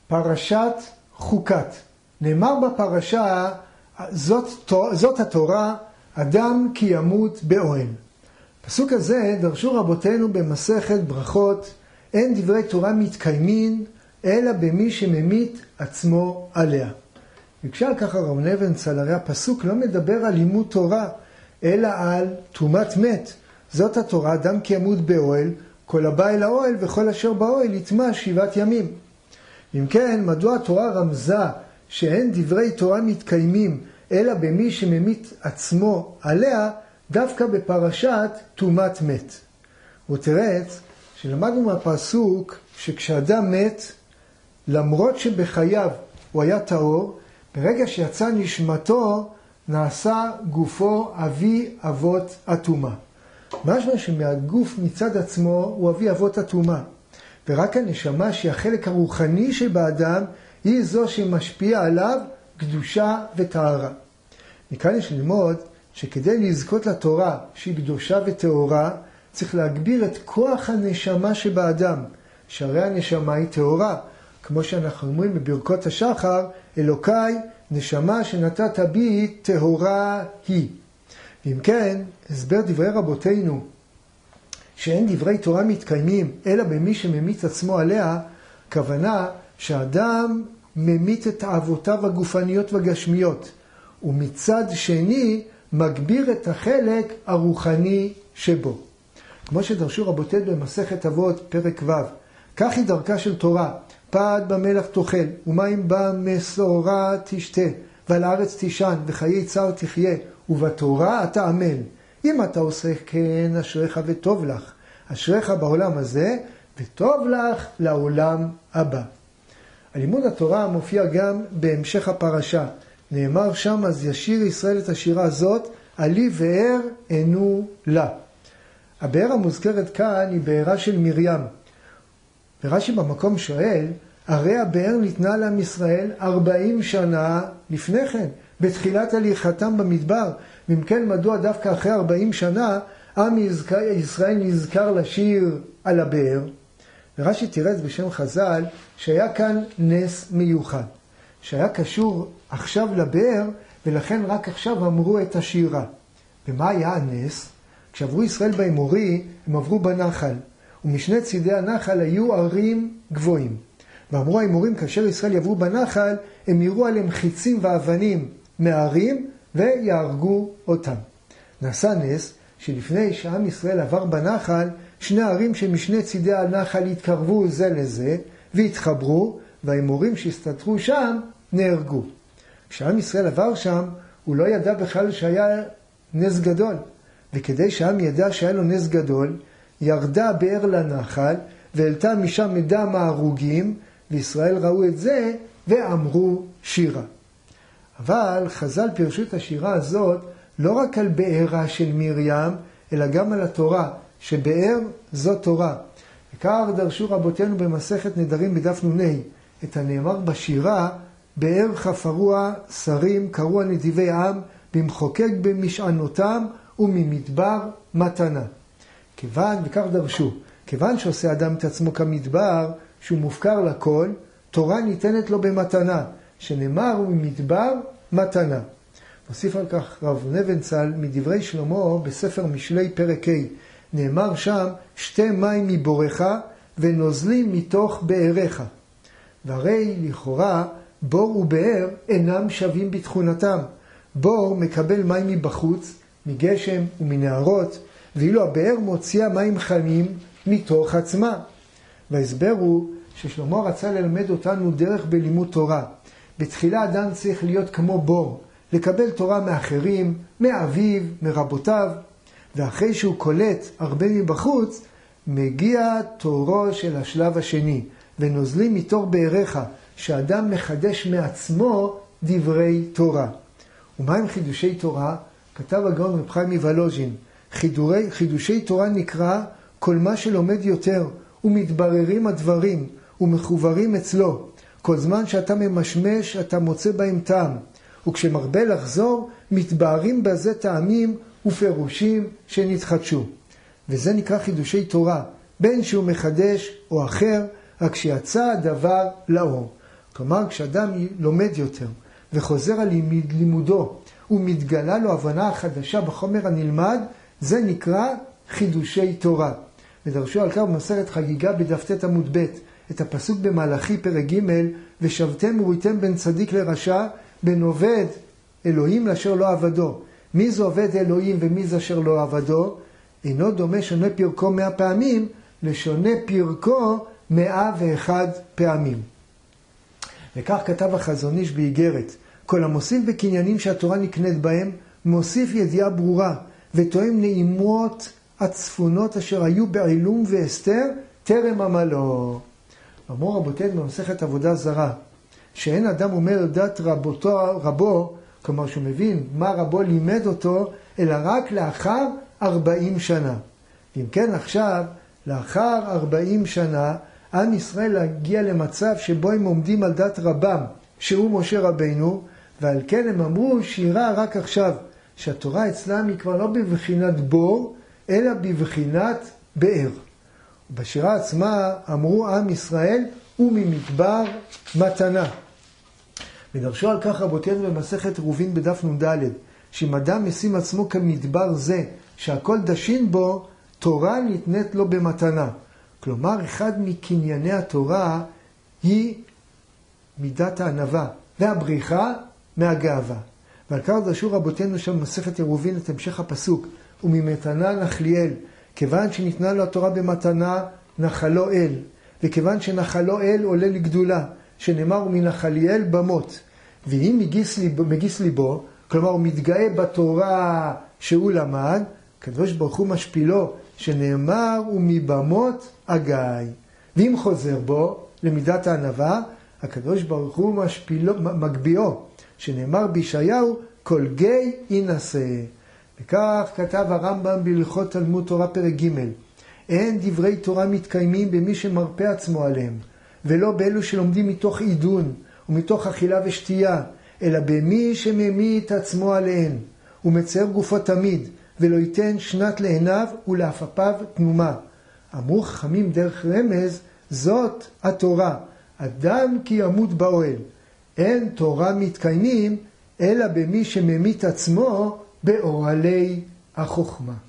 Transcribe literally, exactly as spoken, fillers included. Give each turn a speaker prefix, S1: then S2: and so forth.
S1: פרשת חוקת. נאמר בפרשה, זאת, זאת התורה, אדם כי ימות באוהל. פסוק הזה דרשו רבותינו במסכת ברכות, אין דברי תורה מתקיימים, אלא במי שממית עצמו עליה. וכשאל ככה רב נבנצל, הרי הפסוק לא מדבר על לימוד תורה, אלא על תרומת מת. זאת התורה, אדם כי ימות באוהל, כל הבא אל האוהל וכל אשר באוהל יטמע שבעת ימים. אם כן, מדוע התורה רמזה שאין דברי תורה מתקיימים, אלא במי שממית עצמו עליה, דווקא בפרשת תרומת מת? ותרץ שלמדנו מהפסוק שכשאדם מת, למרות שבחייו הוא היה טהור, ברגע שיצא נשמתו נעשה גופו אבי אבות הטומאה. משמע שמהגוף מצד עצמו הוא אבי אבות הטומאה, ורק הנשמה שהיא החלק הרוחני שבאדם היא זו שמשפיעה עליו קדושה וטהרה. מכאן יש ללמוד שכדי לזכות לתורה שהיא קדושה וטהורה, צריך להגביר את כוח הנשמה שבאדם, שהרי הנשמה היא טהורה, כמו שאנחנו אומרים בברכות השחר, אלוקיי נשמה שנתת בי טהורה היא. ואם כן, הסבר דברי רבותינו שאין דברי תורה מתקיימים אלא במי שממית עצמו עליה, כוונה שהאדם ממית את תאוותיו הגופניות והגשמיות, ומצד שני מגביר את החלק הרוחני שבו. כמו שדרשו רבותינו במסכת אבות פרק ו', כך היא דרכה של תורה, פת במלח תאכל, ומים במשורה תשתה, ועל הארץ תישן, וחיי צער תחיה, ובתורה אתה עמל. אם אתה עושה כן, אשריך וטוב לך. אשריך בעולם הזה, וטוב לך לעולם הבא. הלימוד התורה מופיע גם בהמשך הפרשה. נאמר שם, אז ישיר ישראל את השירה הזאת, עלי באר ענו לה. הבאר המוזכרת כאן היא בארה של מרים. ורש"י במקום שואל, הרי הבאר ניתנה לעם ישראל ארבעים שנה לפני כן, בתחילת הליכתם במדבר. ואם כן, מדוע דווקא אחרי ארבעים שנה, עם ישראל נזכר לשיר על הבאר? ורש"י תירץ בשם חז"ל שהיה כאן נס מיוחד, שהיה קשור עכשיו לבאר, ולכן רק עכשיו אמרו את השירה. ומה היה הנס? כשעברו ישראל באמורי, הם עברו בנחל, ומשני צידי הנחל היו ערים גבוהים. ואמרו האמורים, כאשר ישראל יעברו בנחל, הם יראו עליהם חיצים ואבנים מהערים, ויהרגו אותם. נעשה נס שלפני שעם ישראל עבר בנחל, שני ערים שמשני צידי הנחל התקרבו זה לזה, והתחברו, והאמורים שהסתתרו שם נהרגו. כשעם ישראל עבר שם, הוא לא ידע בכלל שהיה נס גדול. וכדי שהעם ידע שהיה לו נס גדול, ירדה באר לנחל, והעלתה משם מדם ההרוגים, וישראל ראו את זה, ואמרו שירה. אבל חז"ל פירשו את השירה הזאת, לא רק על בארה של מרים, אלא גם על התורה, שבאר זו תורה. וכך דרשו רבותינו במסכת נדרים בדף נ"ה, את הנאמר בשירה, באר חפרוה שרים, קראו נדיבי עם, במחוקק במשענותם, וממדבר מתנה. כיוון, וכך דרשו, כיוון שעושה אדם את עצמו כמדבר, שהוא מופקר לכל, תורה ניתנת לו במתנה, שנאמר וממדבר מתנה. נוסיף על כך רב נבנצל מדברי שלמה בספר משלי פרק ה', נאמר שם, שתי מים מבורך ונוזלים מתוך באריך. והרי לכאורה בור ובאר אינם שווים בתכונתם. בור מקבל מים מבחוץ, מגשם ומנהרות, ואילו הבאר מוציאה מים חמים מתוך עצמה. וההסבר הוא ששלמה רצה ללמד אותנו דרך בלימוד תורה. בתחילה אדם צריך להיות כמו בור, לקבל תורה מאחרים, מאביו, מרבותיו, ואחרי שהוא קולט הרבה מבחוץ, מגיע תורו של השלב השני, ונוזלים מתוך באריך, שאדם מחדש מעצמו דברי תורה. ומה עם חידושי תורה? כתב הגאון רב חיים מוולוז'ין, חידורי, חידושי תורה נקרא כל מה שלומד יותר, ומתבררים הדברים, ומחוברים אצלו. כל זמן שאתה ממשמש, אתה מוצא בהם טעם. וכשמרבה לחזור, מתבהרים בזה טעמים ופירושים שנתחדשו. וזה נקרא חידושי תורה, בין שהוא מחדש או אחר, רק שיצא הדבר לאור. כלומר, כשאדם לומד יותר וחוזר על לימודו ומתגלה לו הבנה חדשה בחומר הנלמד, זה נקרא חידושי תורה. ודרשו על כך במסכת חגיגה בדף ט עמוד ב' את הפסוק במלאכי פרק ג' ושבתם וראיתם בין צדיק לרשע, בין עובד אלוהים לאשר לא עבדו. מי זה עובד אלוהים ומי זה אשר לא עבדו? אינו דומה שונה פרקו מאה פעמים לשונה פרקו מאה ואחד פעמים. וכך כתב החזון איש באיגרת, כל המוסיף בקניינים שהתורה נקנית בהם, מוסיף ידיעה ברורה, ותואם נעימות הצפונות אשר היו בעילום ואסתר, טרם עמלו. אמרו רבותינו במסכת עבודה זרה, שאין אדם אומר דת רבותו, רבו, כלומר שהוא מבין מה רבו לימד אותו, אלא רק לאחר ארבעים שנה. אם כן עכשיו, לאחר ארבעים שנה, עם ישראל להגיע למצב שבו הם עומדים על דת רבם, שהוא משה רבינו, ועל כן הם אמרו שירה רק עכשיו, שהתורה אצלם היא כבר לא בבחינת בור, אלא בבחינת באר. בשירה עצמה אמרו עם ישראל, וממדבר מתנה. ודרשו על כך רבותינו במסכת רובין בדף נ"ד, שאם אדם משים עצמו כמדבר זה, שהכל דשין בו, תורה ניתנת לו במתנה. כלומר, אחד מקנייני התורה היא מידת הענווה, והבריחה מהגאווה. ועל כך דרשו רבותינו שם במסכת עירובין את המשך הפסוק, וממתנה נחליאל, כיוון שניתנה לו התורה במתנה, נחלו אל, וכיוון שנחלו אל עולה לגדולה, שנאמר ומנחליאל במות, ואם מגיס ליבו, מגיס ליבו, כלומר הוא מתגאה בתורה שהוא למד, הקדוש ברוך הוא משפילו, שנאמר ומבמות אגאי. ואם חוזר בו למידת הענווה, הקדוש ברוך הוא משפילו, מגביאו, שנאמר בישעיהו כל גיא ינסה. וכך כתב הרמב"ם בהלכות תלמוד תורה פרק ג', אין דברי תורה מתקיימים במי שמרפא עצמו עליהם, ולא באלו שלומדים מתוך עידון ומתוך אכילה ושתייה, אלא במי שממית עצמו עליהן, ומצייר גופו תמיד, ולא ייתן שנת לעיניו ולעפפיו תנומה. אמרו חכמים דרך רמז, זאת התורה, אדם כי ימות באוהל. אין תורה מתקיימים, אלא במי שממית עצמו באוהלי החוכמה.